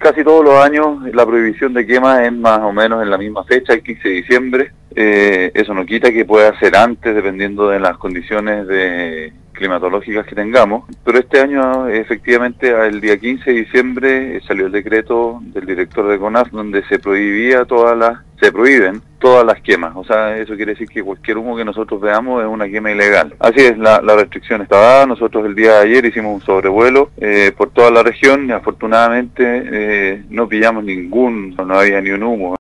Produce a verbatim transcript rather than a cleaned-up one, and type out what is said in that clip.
casi todos los años la prohibición de quema es más o menos en la misma fecha, el quince de diciembre. Eh, eso no quita que pueda ser antes, dependiendo de las condiciones de climatológicas que tengamos, pero este año efectivamente el día quince de diciembre salió el decreto del director de CONAF donde se prohibía todas las, se prohíben todas las quemas, o sea, eso quiere decir que cualquier humo que nosotros veamos es una quema ilegal. Así es, la, la restricción está dada. Nosotros el día de ayer hicimos un sobrevuelo eh, por toda la región y afortunadamente eh, no pillamos ningún, no había ni un humo.